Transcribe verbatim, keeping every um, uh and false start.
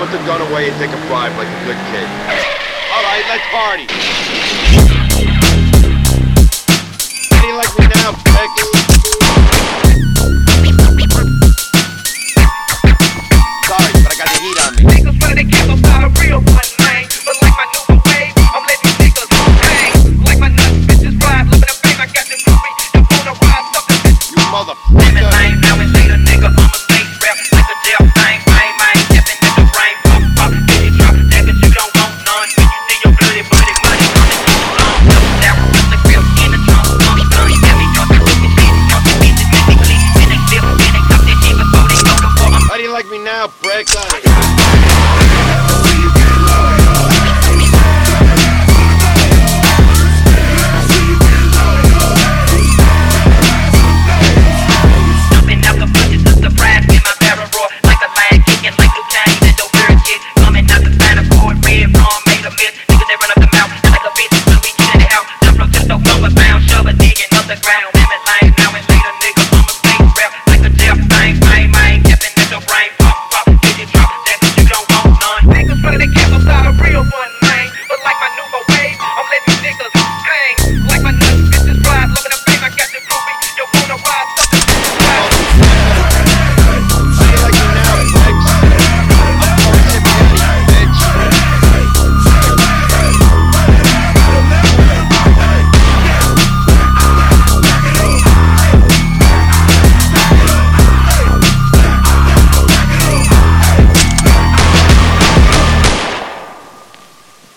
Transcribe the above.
Put the gun away and take a bribe like a good kid. All right, let's party. Like we now, X.